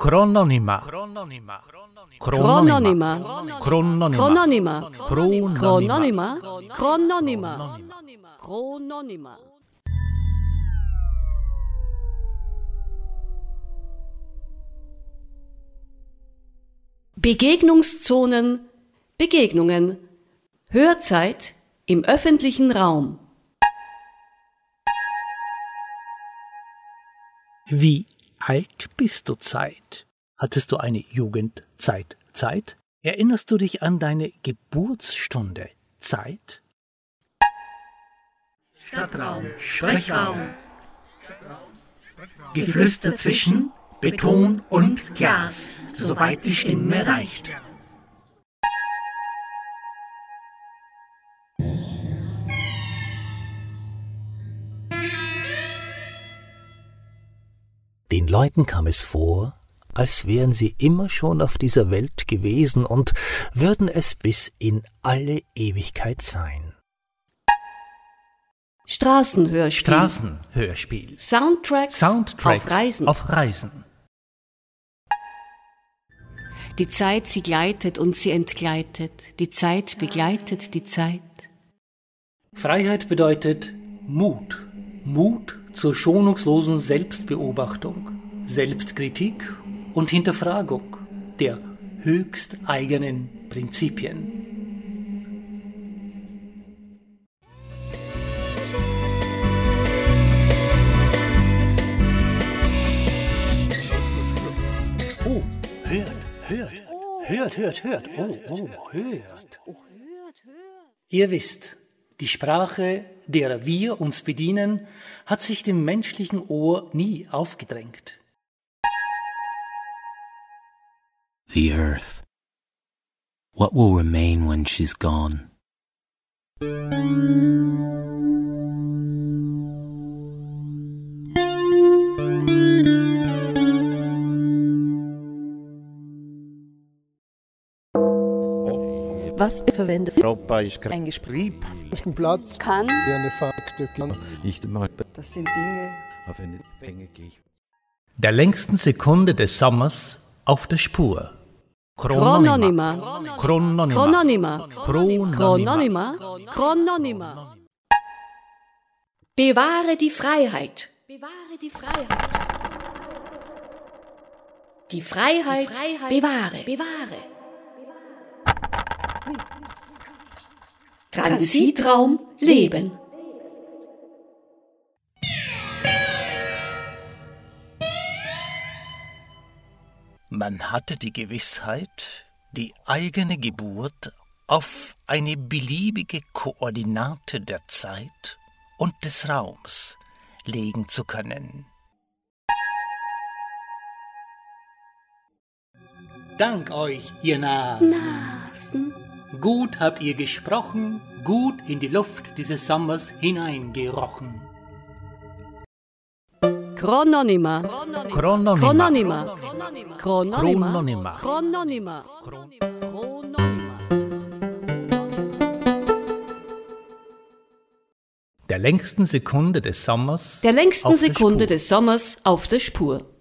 Chrononyma. Chrononyma. Chrononyma. Chrononyma. Chrononyma. Chrononyma. Begegnungszonen, Begegnungen, Hörzeit im öffentlichen Raum. Wie alt bist du, Zeit? Hattest du eine Jugendzeit, Zeit? Erinnerst du dich an deine Geburtsstunde, Zeit? Stadtraum, Sprechraum. Geflüster zwischen Beton und Glas, soweit die Stimme reicht. Den Leuten kam es vor, als wären sie immer schon auf dieser Welt gewesen und würden es bis in alle Ewigkeit sein. Straßenhörspiel. Straßenhörspiel. Soundtracks auf Reisen. Die Zeit, sie gleitet und sie entgleitet. Die Zeit begleitet die Zeit. Freiheit bedeutet Mut. Mut zur schonungslosen Selbstbeobachtung, Selbstkritik und Hinterfragung der höchst eigenen Prinzipien. Oh, hört. Hört. Ihr wisst, die Sprache, derer wir uns bedienen, hat sich dem menschlichen Ohr nie aufgedrängt. The earth. What will remain when she's gone? Was verwendet Europa ist ein Gespräch. Platz kann Eine Faktor. das sind Dinge Auf eine Länge gehe ich. Der längsten Sekunde des Sommers auf der Spur. Chrononyma. Chrononyma. Chrononyma. Chrononyma. Bewahre die Freiheit. Bewahre die Freiheit. Die Freiheit bewahre. Transitraum Leben. Man hatte die Gewissheit, die eigene Geburt auf eine beliebige Koordinate der Zeit und des Raums legen zu können. Dank euch, ihr Nasen. Gut habt ihr gesprochen, gut in die Luft dieses Sommers hineingerochen. Chrononyma. Chrononyma. Chrononyma. Der längsten Sekunde des Sommers. Der längsten Sekunde des Sommers auf der Spur.